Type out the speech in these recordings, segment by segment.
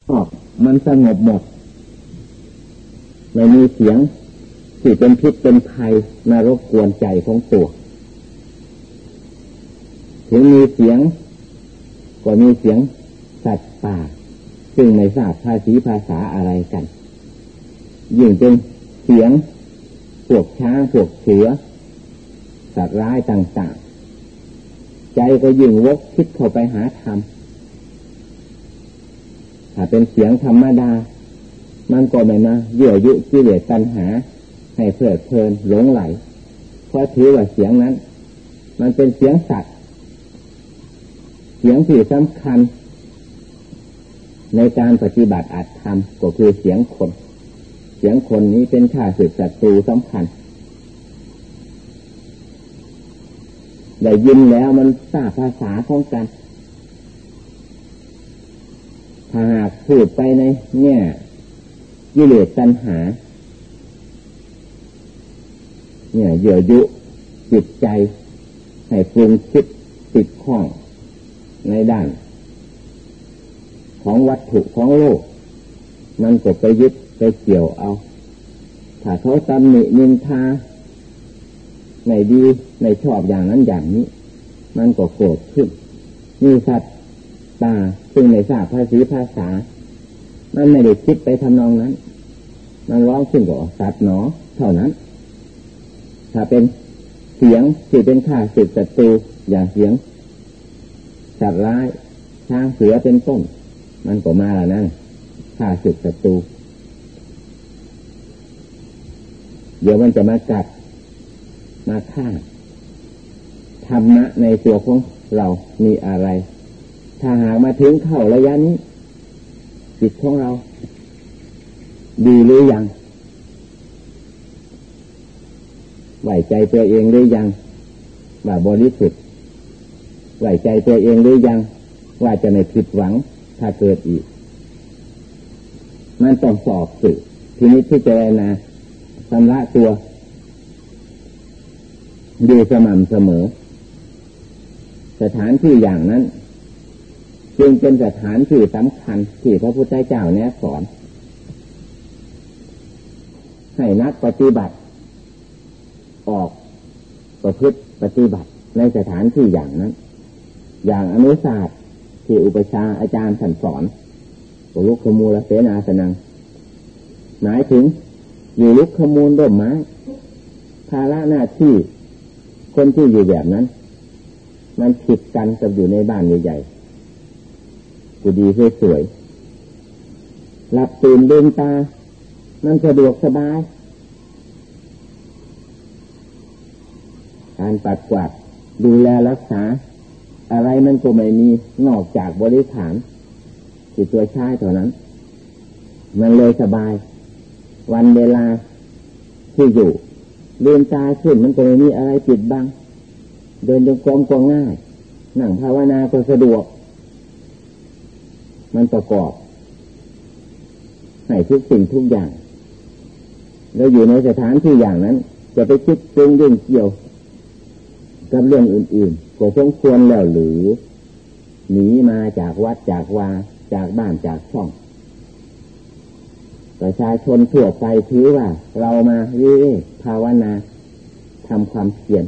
มันสงบหมดไม่มีเสียงที่เป็นพิษเป็นภัยมารบกวนใจของตัวถึงมีเสียงก็มีเสียงสัตว์ป่าซึ่งไม่ทราบภาษาอะไรกันยิ่งเป็นเสียงพวกช้างพวกเสือสัตว์ร้ายต่างๆใจก็ยิ่งวกคิดเข้าไปหาธรรมถ้าเป็นเสียงธรรมดามันก็ไม่มายั่วยุกิเลสตัณหาให้เพลิดเพลินหลงไหลเพราะถือว่าเสียงนั้นมันเป็นเสียงสัตว์เสียงที่สำคัญในการปฏิบัติอัตธรรมก็คือเสียงคนเสียงคนนี้เป็นข้าศึกศัตรูสำคัญได้ยินแล้วมันทราบภาษาของกันถ้าหากพูดไปในแง่กิเลสตัณหาเนี่ยเยื่อยุจิตใจให้ปรุงคิดติดข้องในด้านของวัตถุของโลกมันก็ไปยึดไปเกี่ยวเอาถ้าเขาตำหนินินทาไม่ดีไม่ชอบอย่างนั้นอย่างนี้มันก็โกรธขึ้นมีสัตว์ป่าซึ่งไม่ทราบภาษามันไม่ได้คิดไปทำนองนั้นมันร้องขึ้นก็สัตว์หนอเท่านั้นถ้าเป็นเสียงที่เป็นข้าศึกศัตรูอย่างเสียงสัตว์ร้ายช้างเสือเป็นต้นมันก็มาแล้วนั่นข้าศึกศัตรูเดี๋ยวมันจะมากัดมาฆ่าธรรมะในตัวของเรามีอะไรถ้าหากมาถึงเข้าระยะนี้จิตของเราดีหรือยังไหวใจตัวเองหรือยังว่าบริสุทธิ์ไหวใจตัวเองหรือยังว่าจะไม่ผิดหวังถ้าเกิดอีกมันต้องสอบสืบทีนี้ที่เจรณาชำระตัวอยู่สม่ำเสมอสถานที่อย่างนั้นจึงเป็นสถานที่สำคัญที่พระพุทธเจ้าแนะสอนให้นักปฏิบัติออกประพฤติปฏิบัติในสถานที่อย่างนั้นอย่างอนุศาสตร์ที่อุปชาอาจารย์สั่งสอนลุกขมูลเสนาสนังหมายถึงอยู่ลุกขมูลร่มไม้ภาระหน้าที่คนที่อยู่แบบนั้นมันผิดกันกับอยู่ในบ้านใหญ่ๆกูดีสวยๆหลับตื่นลืมตามันสะดวกสบายการปัดกวาดดูแลรักษาอะไรมันก็ไม่มีนอกจากบริขารที่ตัวใช้เท่านั้นมันเลยสบายวันเวลาที่อยู่ลืมตาขึ้นมันก็ไม่มีอะไรปิดบังเดินจงกรมก็ง่ายนั่งภาวนาก็สะดวกมันประกอบให้ทุกสิ่งทุกอย่างแล้วอยู่ในสถานที่อย่างนั้นจะไปคิดปรุงยุ่งเกี่ยวกับเรื่องอื่นๆก็สมควรแล้วหรือหนีมาจากวัดจากวาจากบ้านจากช่องประชาชนทั่วไปถือว่าเรามาวิเวกภาวนาทำความเพียร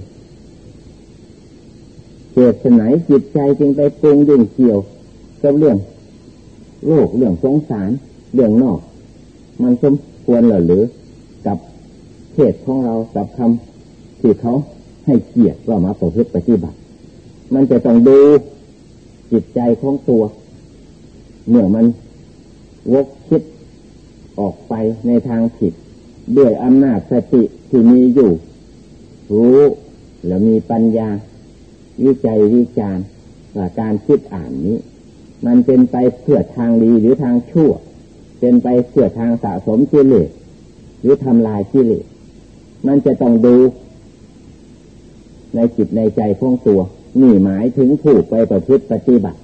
เหตุไหนจิตใจจึงไปปรุงยุ่งเกี่ยวกับเรื่องโลกเรื่องสงสารเรื่องนอกมันสมควรหรือกับเหตุของเรากับคำที่เขาให้เกียรติเรามาประพฤติปฏิบัติมันจะต้องดูจิตใจของตัวเมื่อมันวกคิดออกไปในทางผิดด้วยอำนาจสติที่มีอยู่รู้แล้วมีปัญญาวิจัยวิจารณ์ว่าการคิดอ่านนี้มันเป็นไปเพื่อทางดีหรือทางชั่วเป็นไปเพื่อทางสะสมกิเลสหรือทำลายกิเลสมันจะต้องดูในจิตในใจของตัวนี่หมายถึงผู้ไปประพฤติปฏิบัติ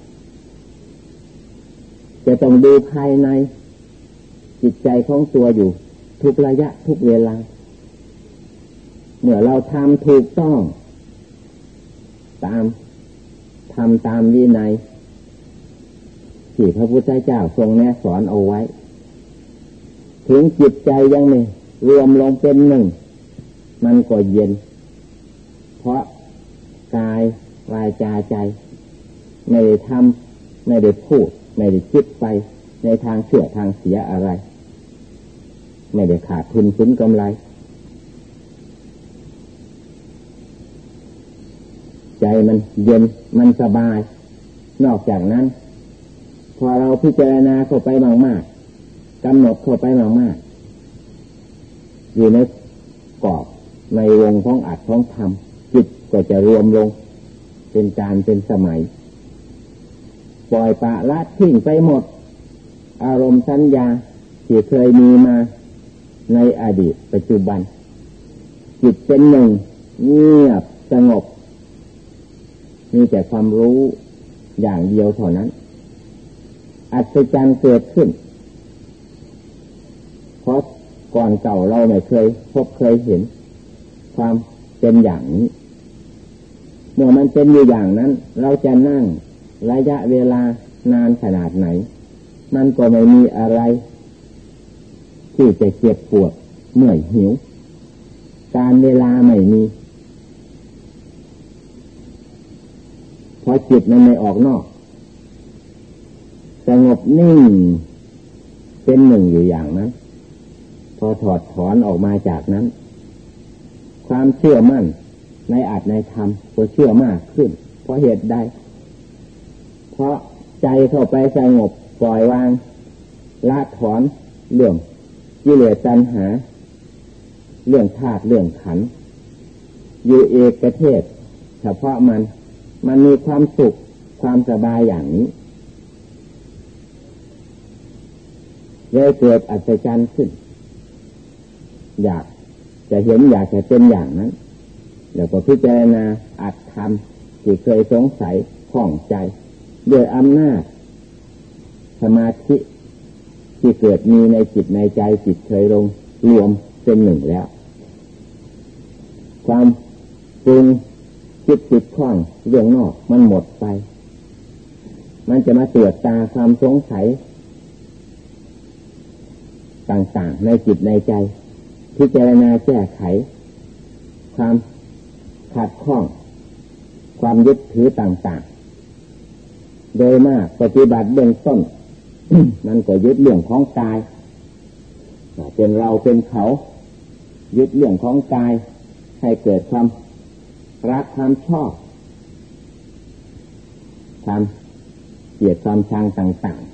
จะต้องดูภายในจิตใจของตัวอยู่ทุกระยะทุกเวลาเมื่อเราทำถูกต้องทำตามวินัยที่พระพุทธเจ้าทรงแนะสอนเอาไว้ถึงจิตใจยังไม่รวมลงเป็นหนึ่งมันก็เย็นเพราะกายวาจาใจไม่ได้ทำไม่ได้พูดไม่ได้คิดไปในทางชั่วทางเสียอะไรไม่ได้ขาดทุนสูญกำไรใจมันเย็นมันสบายนอกจากนั้นพอเราพิจารณาเข้าไปมากๆกำหนดเข้าไปมากๆอยู่ในกรอบในวงของอัดของธรรมจิตก็จะรวมลงเป็นการเป็นสมัยปล่อยปละละทิ้งไปหมดอารมณ์สัญญาที่เคยมีมาในอดีตปัจจุบันจิตเป็นหนึ่งเงียบสงบมีแต่ความรู้อย่างเดียวเท่านั้นอัศจรรย์เกิดขึ้นเพราะก่อนเก่าเราไม่เคยพบเคยเห็นความเป็นอย่างนี้เมื่อมันเป็นอยู่อย่างนั้นเราจะนั่งระยะเวลานานขนาดไหนมันก็ไม่มีอะไรที่จะเจ็บปวดเมื่อยหิวการเวลาไม่มีเพราะจิตมันไม่ออกนอกสงบนิ่งเป็นหนึ่งอยู่อย่างนั้นพอถอดถอนออกมาจากนั้นความเชื่อมั่นในอัตในธรรมก็เชื่อมากขึ้นเพราะเหตุใดเพราะใจเข้าไปสงบปล่อยวางละถอนเรื่องกิเลสตัณหาเรื่องธาตุเรื่องขันธ์อยู่เอกเทศเฉพาะมันมีความสุขความสบายอย่างนี้เลยเกิดอัศจรรย์ขึ้นอยากจะเห็นอยากจะเป็นอย่างนั้นแล้วก็พิจารณาอัตธรรมที่เคยสงสัยข้องใจด้วยอำนาจสมาธิที่เกิดมีในจิตในใจจิตเคยลงรวมเป็นหนึ่งแล้วความปรุงคิดติดข้องเรื่องนอกมันหมดไปมันจะมาตรวจตาความสงสัยต่างๆในจิตในใจพิจารณาแก้ไขความขัดข้องความยึดถือต่างๆโดยมากปฏิบัติเบื้องต้น มันก็ยึดเรื่องของกายเป็นเราเป็นเขายึดเรื่องของกายให้เกิดความรักความชอบความเกลียดความชังต่าง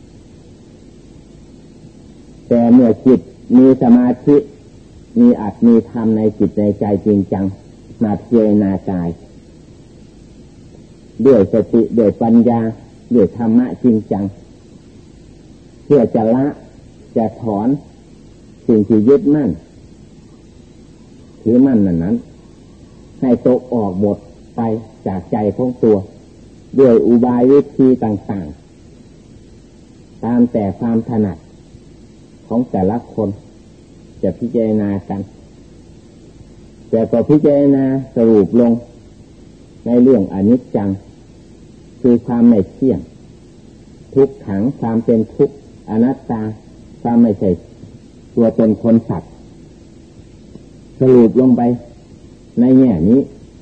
ๆแต่เมื่อจิตมีสมาธิมีอัตมีธรรมในจิตในใจจริงจังมาพิจารณากายด้วยสติด้วยปัญญาด้วยธรรมะจริงจังเพื่อจะละจะถอนสิ่งที่ยึดมั่นถือมั่นนั้นให้ตกออกหมดไปจากใจของตัวด้วยอุบายวิธีต่างๆตามแต่ความถนัดของแต่ละคนจะพิจารณากันแต่ก็พิจารณาสรุปลงในเรื่องอนิจจังคือความไม่เที่ยงทุกขังความเป็นทุกข์อนัตตาความไม่ใช่ตัวตนคนสัตว์สรุปลงไปในแง่นี้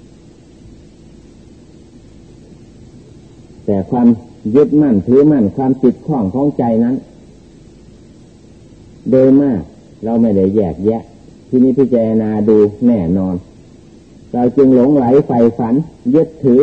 แต่ความยึดมั่นถือมั่นความติดข้องของใจนั้นโดยมากเราไม่ได้แยกแยะที่นี้พิจารณาดูแน่นอนเราจึงหลงไหลใฝ่ฝันยึดถือ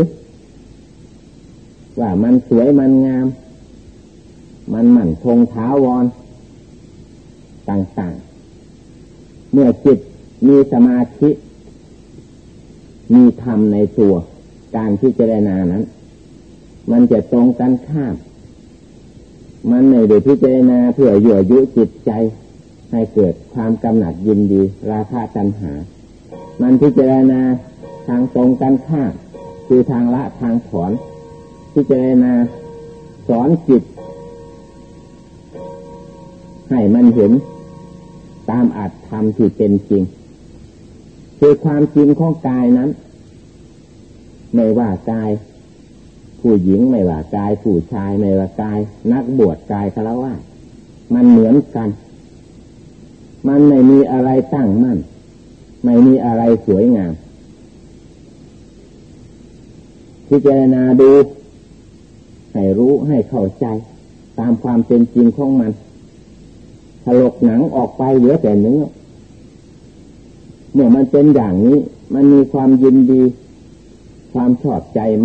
ว่ามันสวยมันงามมันมั่นคงถาวรต่างๆเมื่อจิตมีสมาธิมีธรรมในตัวการพิจารณานั้นมันจะตรงกันข้ามมันไม่ได้พิจารณาเพื่อยั่วยุจิตใจให้เกิดความกำหนัดยินดีราคะตัณหามันพิจารณาทางตรงกันข้ามคือทางละทางถอนพิจารณาสอนจิตให้มันเห็นตามอัตธรรมที่เป็นจริงคือความจริงของกายนั้นไม่ว่ากายผู้หญิงไม่ว่ากายผู้ชายไม่ว่ากายนักบวชกายฆราวาสมันเหมือนกันมันไม่มีอะไรตั้งมั่นไม่มีอะไรสวยงามพิจารณาดูให้รู้ให้เข้าใจตามความเป็นจริงของมันถลกหนังออกไปเหลือแต่เนื้อเมื่อมันเป็นอย่างนี้มันมีความยินดีความชอบใจไหม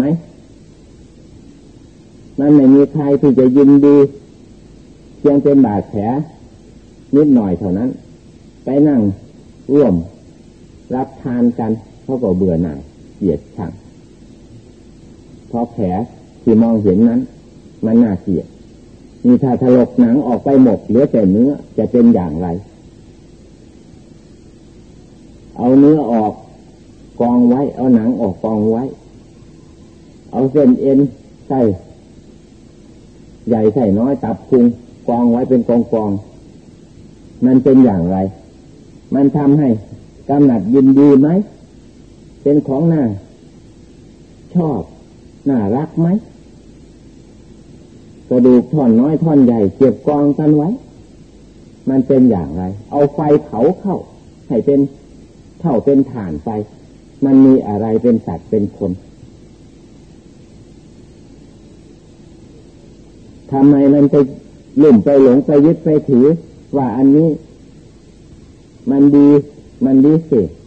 มันไม่มีใครที่จะยินดีเพียงเป็นบาดแผลนิดหน่อยเท่านั้นไปนั่งร่วมรับทานกันเขาก็เบื่อหน่ายเกลียดชังเพราะแผลที่มองเห็นนั้นมันน่าเกลียดมีถ้าถลกหนังออกไปหมดเหลือแต่เนื้อจะเป็นอย่างไรเอาเนื้อออกกองไว้เอาหนังออกกองไว้เอาเส้นเอ็นไส้ใหญ่ไส้น้อยตับพุงกองไว้เป็นกองมันเป็นอย่างไรมันทำให้กำหนัดยินดีไหมเป็นของน่าชอบน่ารักไหมกระดูกท่อนน้อยท่อนใหญ่เก็บกองกันไว้มันเป็นอย่างไรเอาไฟเผาเข้าให้เป็นเท่าเป็นถ่านไปมันมีอะไรเป็นสัตว์เป็นคนทำไมมันไปลุ่มไปหลงไปยึดไปถือว่าอันนี้มันดีมันดีเสีย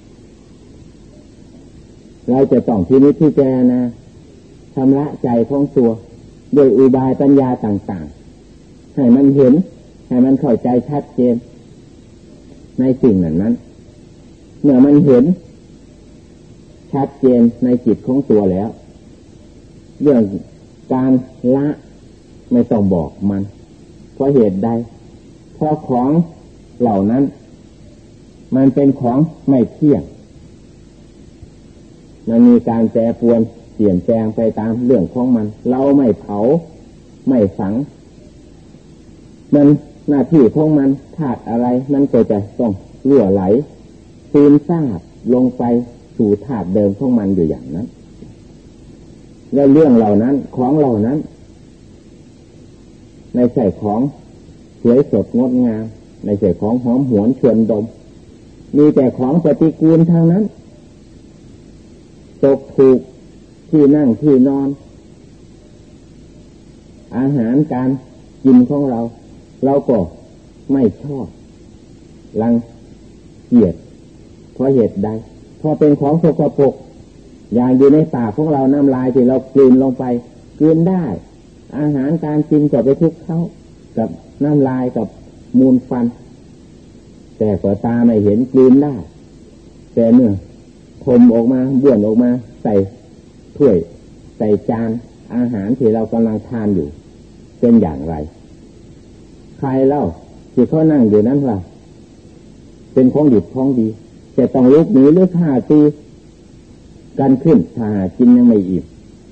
เราจะต้องพินิจพิจารณาชำระใจของตัวโดยอุบายปัญญาต่างๆให้มันเห็นให้มันเข้าใจชัดเจนในสิ่งนั้นเมื่อมันเห็นชัดเจนในจิตของตัวแล้วเรื่องการละไม่ต้องบอกมันเพราะเหตุใดเพราะของเหล่านั้นมันเป็นของไม่เที่ยงมันมีการแปรปรวนเปลี่ยนแปลงไปตามเรื่องของมันเราไม่เผาไม่ฝังมันหน้าที่ของมันธาตุอะไรมันก็จะต้องรั่วไหลซึมซาบลงไปสู่ธาตุเดิมของมันอยู่อย่างนั้นและเรื่องเหล่านั้นของเหล่านั้นในใส่ของสวยสดงดงามในใส่ของหอมหวนชวนดมมีแต่ของปฏิกูลทางนั้นตกถูกที่นั่งที่นอนอาหารการกินของเราเราก็ไม่ชอบรังเกียจเพราะเหตุใดเพราะเป็นของสกปรกอย่างอยู่ในปากของเราน้ำลายที่เรากลืนลงไปกลืนได้อาหารการกินก็ไปทุกเข้ากับน้ำลายกับมูลฟันแต่ก็ตาไม่เห็นกลืนได้แต่เมื่อทมออกมาบ้วนออกมาใส่ถ้วยใส่จานอาหารที่เรากำลังทานอยู่เป็นอย่างไรใครเล่าที่เขานั่งอยู่นั้นว่าเป็นของดีของดีแต่ต้องลุกหนีหรือฆ่าตีกันขึ้นถ้ากินยังไม่อิ่ม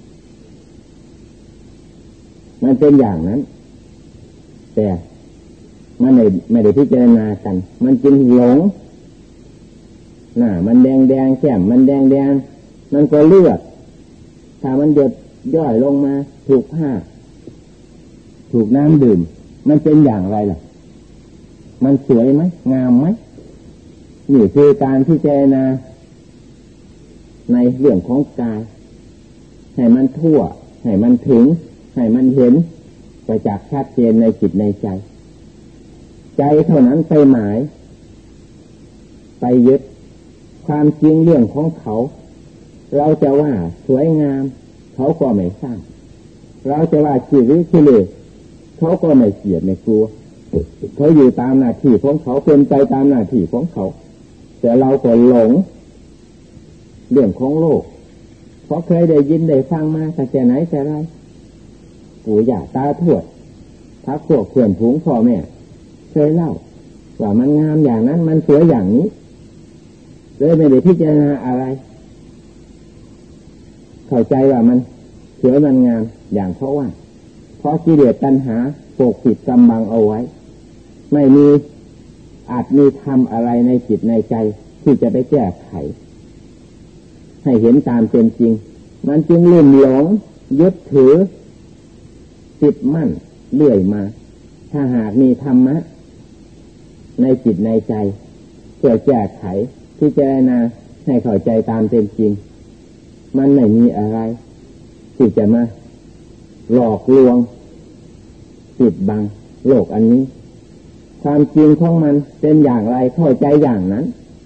มันเป็นอย่างนั้นแต่มันไม่ได้พิจารณากันมันกินหลงหน้ามันแดงแดงแก้มมันแดงแดงมันก็เลือดถ้ามันหยดย่อยลงมาถูกผ้าถูกน้ำดื่มมันเป็นอย่างไรล่ะมันสวยไหมงามไหมนี่คือการพิจารณาในเรื่องของกายให้มันทั่วให้มันถึงให้มันเห็นประจักษ์ชัดเจนในจิตในใจใจเท่านั้นไปหมายไปยึดความจริงเรื่องของเขาเราจะว่าสวยงามเขาก็ไม่ทราบเราจะว่าขี้ริ้วขี้เหร่เขาก็ไม่เกลียดไม่กลัวเขาอยู่ตามหน้าที่ของเขาเป็นไปตามหน้าที่ของเขาแต่เราก็หลงเรื่องของโลกเพราะเคยได้ยินได้ฟังมาแต่ไหนแต่ไรปู่ย่าตาทวดพักพวกเพื่อนฝูงพ่อแม่เคยเล่าว่ามันงามอย่างนั้นมันสวยอย่างนี้เลยไม่ได้พิจารณาอะไรเข้าใจว่ามันสวยมันงามอย่างเพราะว่าเพราะกิเลสตัณหาปกปิดกำบังเอาไว้ไม่มีอาจมีทำอะไรในจิตในใจที่จะไปแก้ไขให้เห็นตามเป็นจริงมันจึงลุ่มหลงยึดถือติดมั่นเรื่อยมาถ้าหากมีธรรมะในจิตในใจเพื่อแก้ไขพิจารณาให้เข้าใจตามเป็นจริงมันไม่มีอะไรที่จะมาหลอกลวงปิดบังโลกอันนี้ความจริงของมันเป็นอย่างไรเข้าใจอย่างนั้น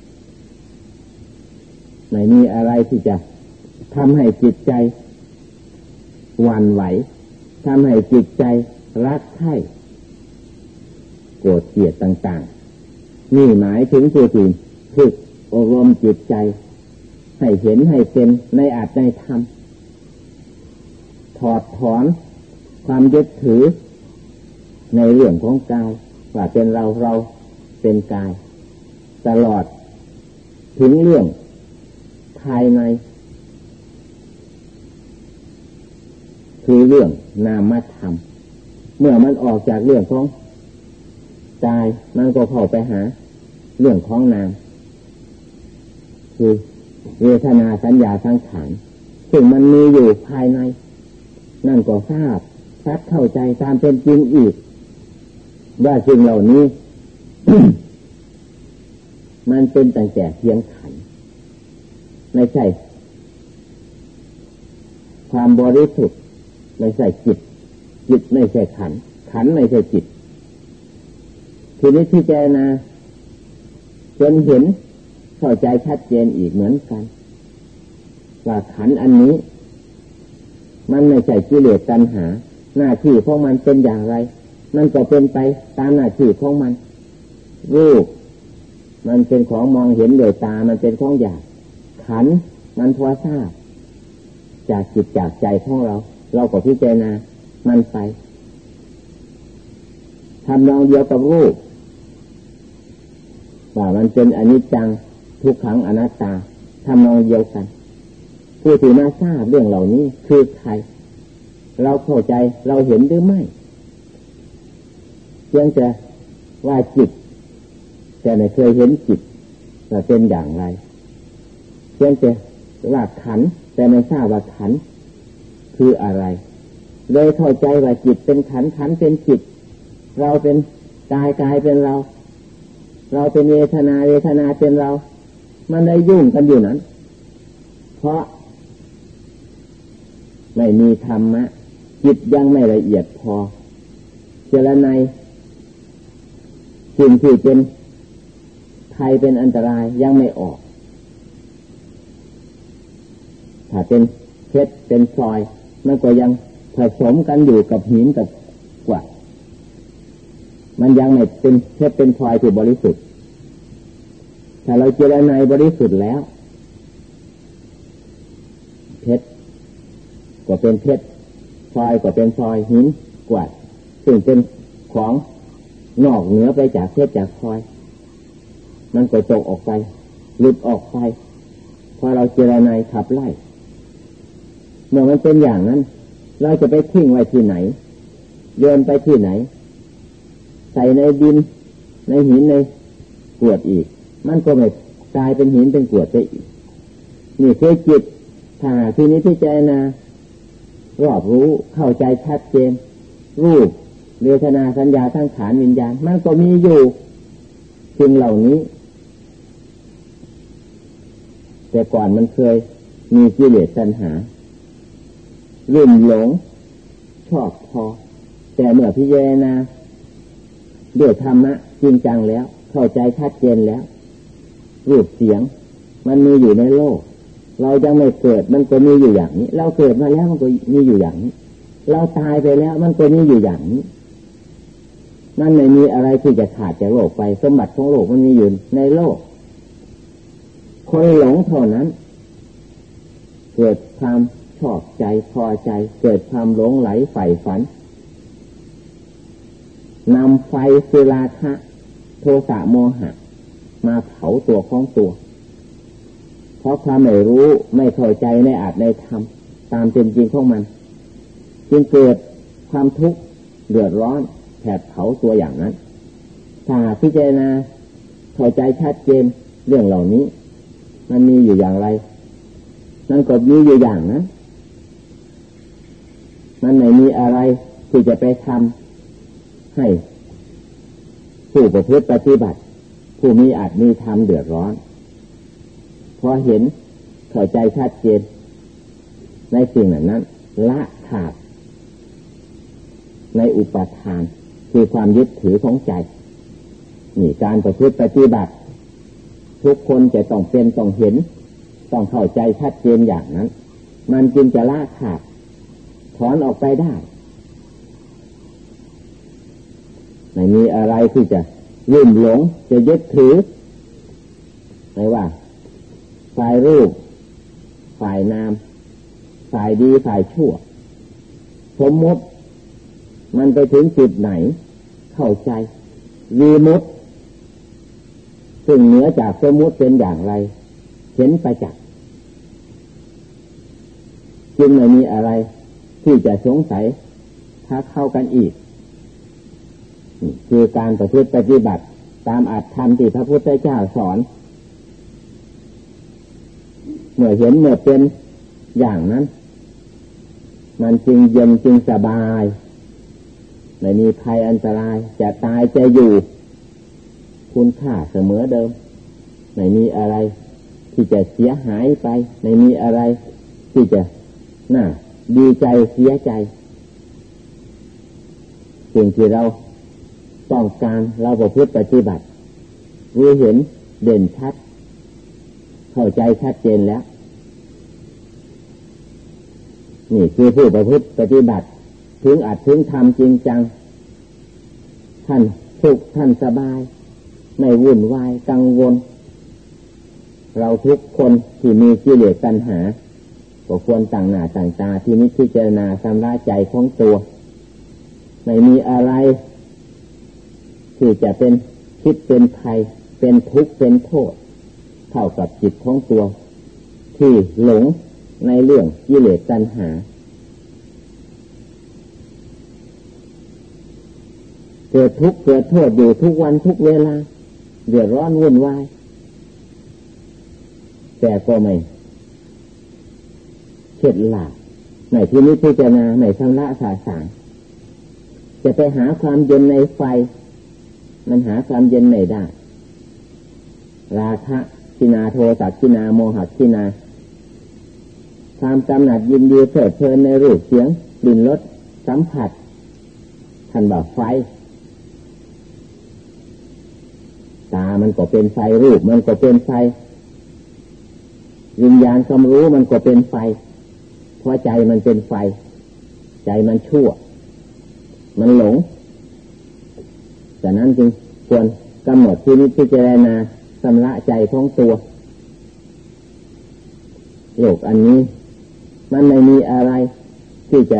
ไม่มีอะไรที่จะทำให้จิตใจหวั่นไหวทำให้จิตใจรักใคร่โกรธเกลียดต่างๆนี่หมายถึงผู้ที่ฝึกอบรมจิตใจให้เห็นให้เป็นในอาจในธรรมถอดถอนความยึดถือในเรื่องของกายว่าเป็นเราเป็นกายตลอดถึงเรื่องภายในคือเรื่องนามธรรมเมื่อมันออกจากเรื่องของกายมันก็เข้าไปหาเรื่องของนามคือเวทนาสัญญาสังขารซึ่งมันมีอยู่ภายในนั่นก็ทราบชัดเข้าใจตามเป็นจริงอีกว่าสิ่งเหล่านี้ มันเป็นตั้งแต่เพียงขันธ์ไม่ใช่ความบริสุทธิ์ไม่ใช่จิตไม่ใช่ขันธ์ขันธ์ไม่ใช่จิตทีนี้ที่เจรณาจนเห็นเข้าใจชัดเจนอีกเหมือนกันว่าขันธ์อันนี้มันไม่ใช่กิเลสตัณหาหน้าที่ของมันเป็นอย่างไรมันก็เป็นไปตามหน้าที่ของมันรูปมันเป็นของมองเห็นโดยตามันเป็นของหยาบขันธ์มันพอทราบจากจิตจากใจของเราก็พิจารณามันไปทำนองเดียวกับรูปว่ามันเป็นอนิจจังทุกขังอนัตตาทำนองเดียวกันผู้ที่มาทราบเรื่องเหล่านี้คือใครเราเข้าใจเราเห็นหรือไม่เพียงแต่ว่าจิตแต่ไม่เคยเห็นจิตว่าเป็นอย่างไรเพียงแต่ว่าขันธ์แต่ไม่ทราบว่าขันธ์คืออะไรเลยเข้าใจว่าจิตเป็นขันธ์ขันธ์เป็นจิตเราเป็นกายกายเป็นเราเป็นเวทนาเวทนาเป็นเรามันได้ยุ่งกันอยู่นั้นเพราะไม่มีธรรมะจิตยังไม่ละเอียดพอเจรไนสิ่งที่เป็นภัยเป็นอันตรายยังไม่ออกถ้าเป็นเพชรเป็นพลอยมันก็ยังผสมกันอยู่กับหินกับกรวดมันยังไม่เป็นเพชรเป็นพลอยที่บริสุทธิ์ถ้าเราเจรไนบริสุทธิ์แล้วเพชรก็เป็นเพชรพลอยก็เป็นพลอยหินกรวดซึ่งเป็นของนอกเหนือไปจากเพชรจากพลอยมันก็ตกออกไปหลุดออกไปพอเราเจรไนขับไล่เมื่อมันเป็นอย่างนั้นเราจะไปทิ้งไว้ที่ไหนโยนไปที่ไหนใส่ในดินในหินในกรวดอีกมันก็ไม่กลายเป็นหินเป็นกรวดไปอีกนี่คือจิตถ้าที่นี้พิจารณารอบรู้เข้าใจชัดเจนรูปเวทนาสัญญาสังขารวิญญาณมันก็มีอยู่สิ่งเหล่านี้แต่ก่อนมันเคยมีกิเลสตัณหาลุ่มหลงชอบพอแต่เมื่อพิจารณาด้วยธรรมะจริงจังแล้วเข้าใจชัดเจนแล้วรูปเสียงมันมีอยู่ในโลกเรายังไม่เกิดมันก็มีอยู่อย่างนี้เราเกิดมาแล้วมันก็มีอยู่อย่างนี้เราตายไปแล้วมันก็มีอยู่อย่างนี้นั่นไม่มีอะไรที่จะขาดจากโลกไปสมบัติของโลกมันมีอยู่ในโลกคนหลงเท่านั้นเกิดความชอบใจพอใจเกิดความหลงไหลใฝ่ฝันนำไฟคือราคะโทสะโมหะมาเผาตัวของตัวเพราะความไม่รู้ไม่เข้าใจในอาจในธรรมตามเป็นจริงของมันจึงเกิดความทุกข์เดือดร้อนแผดเผาตัวอย่างนั้นถ้าพิจารณาเข้าใจชัดเจนเรื่องเหล่านี้มันมีอยู่อย่างไรนั่นก็มีอยู่อย่างนั้นมันไม่มีอะไรที่จะไปทำให้ผู้ประพฤติปฏิบัติผู้มีอาจมีธรรมเดือดร้อนพอเห็นเข้าใจชัดเจนในสิ่งนั้นละขาดในอุปทานคือความยึดถือของใจนี่การประพฤติปฏิบัติทุกคนจะต้องเป็นต้องเห็นต้องเข้าใจชัดเจนอย่างนั้นมันจึงจะละขาดถอนออกไปได้ไม่มีอะไรที่จะลุ่มหลงจะยึดถือไม่ว่าฝ่ายรูปฝ่ายนามฝ่ายดีฝ่ายชั่วสมมติมันไปถึงจุดไหนเข้าใจวีมุตติซึ่งเหนือจากสมมติเป็นอย่างไรเห็นประจักษ์จึงไม่มีอะไรที่จะสงสัยถ้าเข้ากันอีกคือการประพฤติปฏิบัติตามอัตธรรมที่พระพุทธเจ้าสอนเมื่อเห็นเมื่อเป็นอย่างนั้นมันจึงเย็นจึงสบายไม่มีภัยอันตรายจะตายจะอยู่คุณค่าเสมอเดิมไม่มีอะไรที่จะเสียหายไปไม่มีอะไรที่จะน่าดีใจเสียใจสิ่งที่เราต้องการเราประพฤติปฏิบัติรู้เห็นเด่นชัดเข้าใจชัดเจนแล้วนี่คือผู้ประพฤติปฏิบัติถึงอัดถึงทำจริงจังท่านสุขท่านสบายไม่วุ่นวายกังวลเราทุกคนที่มีกิเลสตัณหาก็ควรต่างหน้าต่างตาที่นิพพิจารณาชำระใจของตัวไม่มีอะไรที่จะเป็นคิดเป็นภัยเป็นทุกข์เป็นโทษเท่ากับจิตของตัวที่หลงในเรื่องกิเลสตัณหาเกิดทุกข์เกิดโทษอยู่ทุกวันทุกเวลาเดือดร้อนวุ่นวายแต่ก็ไม่เข็ดหลาบในที่นี้พิจารณาในชำระสาสางจะไปหาความเย็นในไฟมันหาความเย็นไม่ได้ราคะทินาโทสะทินาโมหะทินาความกำหนัดยินดีเพลิดเพลินในรูปเสียงกลิ่นรสสัมผัสท่านบอกไฟตามันก็เป็นไฟรูปมันก็เป็นไฟวิญญาณความรู้มันก็เป็นไฟเพราะใจมันเป็นไฟใจมันชั่วมันหลงฉะนั้นจึงควรกำหนดที่นิพพิจารณาชำระใจของตัวโลกอันนี้มันไม่มีอะไรที่จะ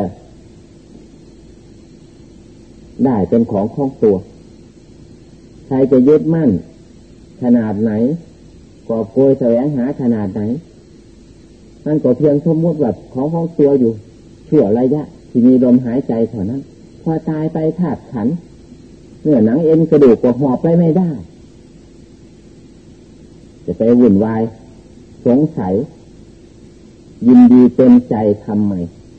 ได้เป็นของตัวใครจะยึดมั่นขนาดไหนกอบโกยแสวงหาขนาดไหนมันก็เพียงสมมติแบบของตัวอยู่ชั่วระยะที่มีลมหายใจเท่านั้นพอตายไปธาตุขันธ์เนื้อหนังเอ็นกระดูกก็หอบไปไม่ได้จะไปวุ่นวายสงสัยยินดีเต็มใจทำไม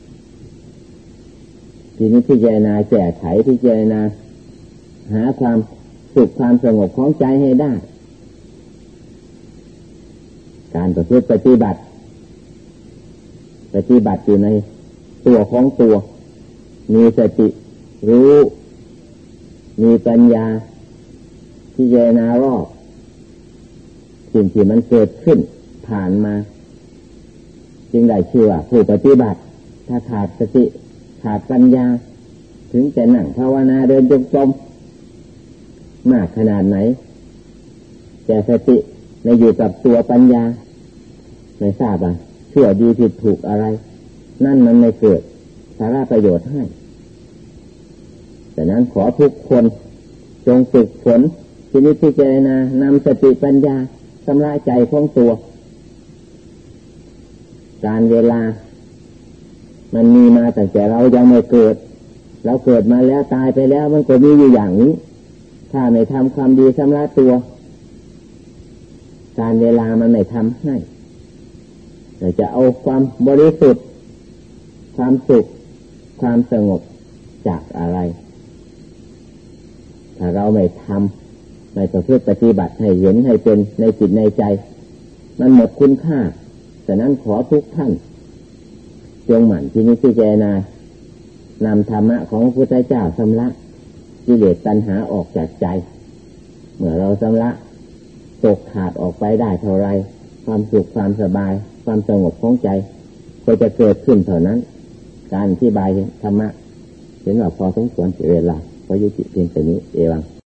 ทีนี้พิจารณาแก้ไขพิจารณาหาความสุขความสงบของใจให้ได้การประพฤติปฏิบัติอยู่ในตัวของตัวมีสติรู้มีปัญญาพิจารณารอบสิ่งที่มันเกิดขึ้นผ่านมาจึงได้ชื่อว่าผู้ปฏิบัติถ้าขาดสติขาดปัญญาถึงจะนั่งภาวนาเดินจงกรมมากขนาดไหนแต่สติไม่อยู่กับตัวปัญญาไม่ทราบชั่วดีผิดถูกอะไรนั่นมันไม่เกิดสาระประโยชน์ให้แต่นั้นขอทุกคนจงฝึกฝนที่นิพพิจารณานำสติปัญญาชำระใจของตัวการเวลามันมีมาตั้งแต่เรายังไม่เกิดเราเกิดมาแล้วตายไปแล้วมันก็มีอยู่อย่างนี้ถ้าไม่ทำความดีชำระตัวการเวลามันไม่ทำให้เราจะเอาความบริสุทธิ์ความสุขความสงบจากอะไรถ้าเราไม่ทำไม่ประพฤติปฏิบัติให้เห็นให้เป็นในจิตในใจมันหมดคุณค่าฉะนั้นขอทุกท่านจงหมั่นที่นี้พิจารณานำธรรมะของพระพุทธเจ้าชำระกิเลสตัณหาออกจากใจเมื่อเราชำระตกขาดออกไปได้เท่าไรความสุขความสบายความสงบของใจก็จะเกิดขึ้นเท่านั้นการอธิบายธรรมะเห็นว่าพอสมควรเสียเวลาขอยุติเพียงแค่นี้เอวัง